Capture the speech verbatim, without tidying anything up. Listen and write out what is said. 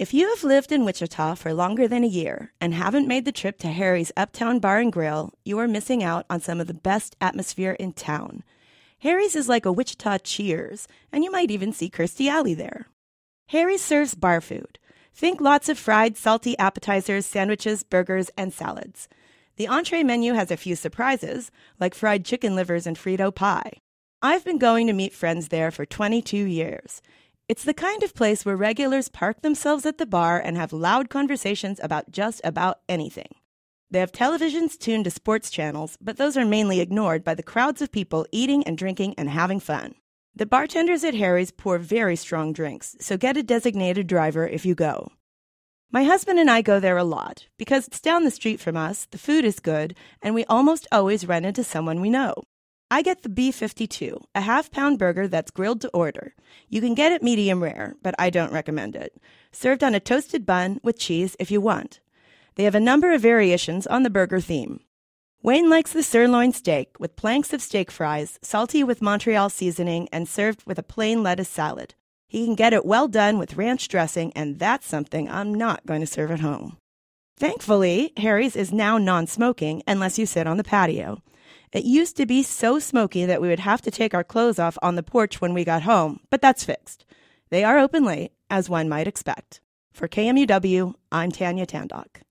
If you have lived in Wichita for longer than a year and haven't made the trip to Harry's Uptown Bar and Grill, you are missing out on some of the best atmosphere in town. Harry's is like a Wichita Cheers, and you might even see Kirstie Alley there. Harry's serves bar food. Think lots of fried, salty appetizers, sandwiches, burgers, and salads. The entree menu has a few surprises, like fried chicken livers and Frito pie. I've been going to meet friends there for twenty-two years. It's the kind of place where regulars park themselves at the bar and have loud conversations about just about anything. They have televisions tuned to sports channels, but those are mainly ignored by the crowds of people eating and drinking and having fun. The bartenders at Harry's pour very strong drinks, so get a designated driver if you go. My husband and I go there a lot because it's down the street from us, the food is good, and we almost always run into someone we know. I get the B fifty-two, a half-pound burger that's grilled to order. You can get it medium rare, but I don't recommend it. Served on a toasted bun with cheese if you want. They have a number of variations on the burger theme. Wayne likes the sirloin steak with planks of steak fries, salty with Montreal seasoning, and served with a plain lettuce salad. He can get it well done with ranch dressing, and that's something I'm not going to serve at home. Thankfully, Harry's is now non-smoking unless you sit on the patio. It used to be so smoky that we would have to take our clothes off on the porch when we got home, but that's fixed. They are open late, as one might expect. For K M U W, I'm Tanya Tandock.